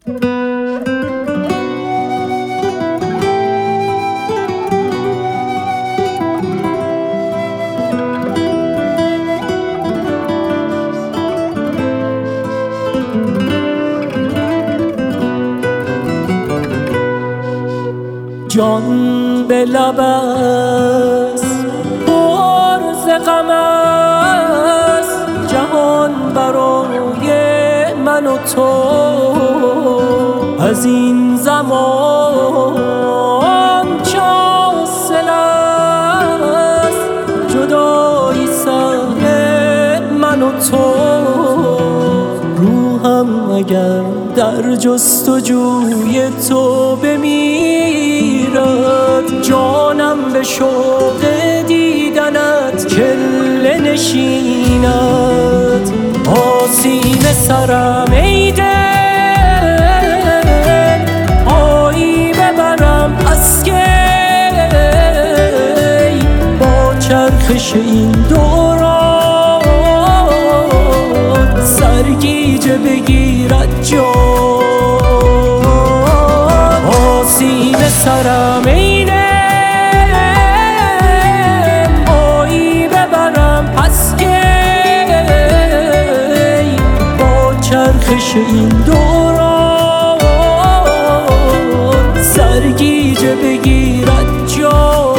جان به لب است پر ز غم است، جهان برای من و تو از این زمان چه حاصل است، جدایی سر من و تو. روحم اگر در جستجوی تو بمیرد، جانم به شوق دیدنت کله نشیند. آسیم سرم ای دل، پایی ببرم از کی، با چرخش این دوران سرگیجه بگیرد جان. آسیم سرم ای دل، پایی ببرم پس کی، با چرخش این دوران سرگیجه بگیرد جان.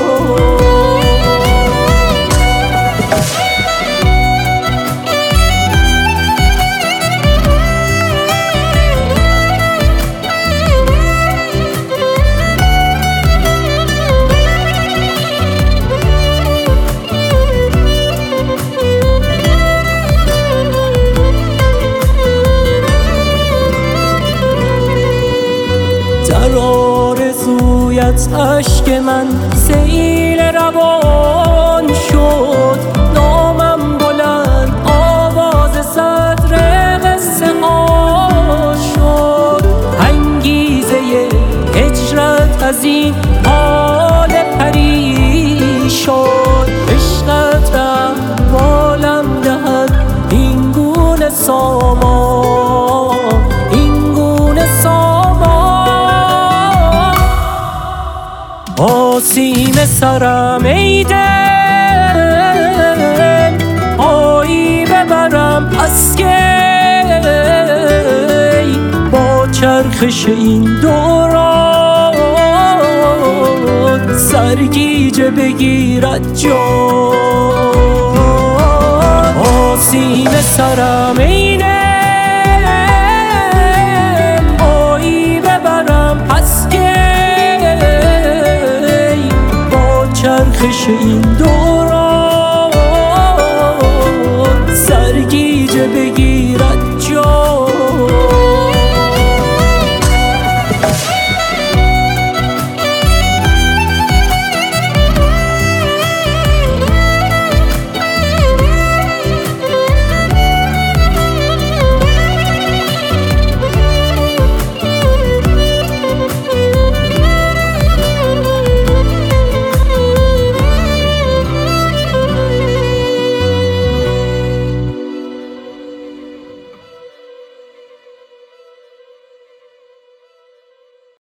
در آرزویت اشک من سیل روان شد، نامم بلند آواز صدر قصه ها شد. انگیزه هجرت از این حال پریشان، عشقت احوالم دهد این گونه سامان، این گونه سامان. آسیم سرم ای دل، پایی ببرم از کی، با چرخش این دوران سرگیجه بگیرد جان. آسیم سرم ای دل، پایی ببرم پس کی، چرخش این دوران سرگیجه بگیرد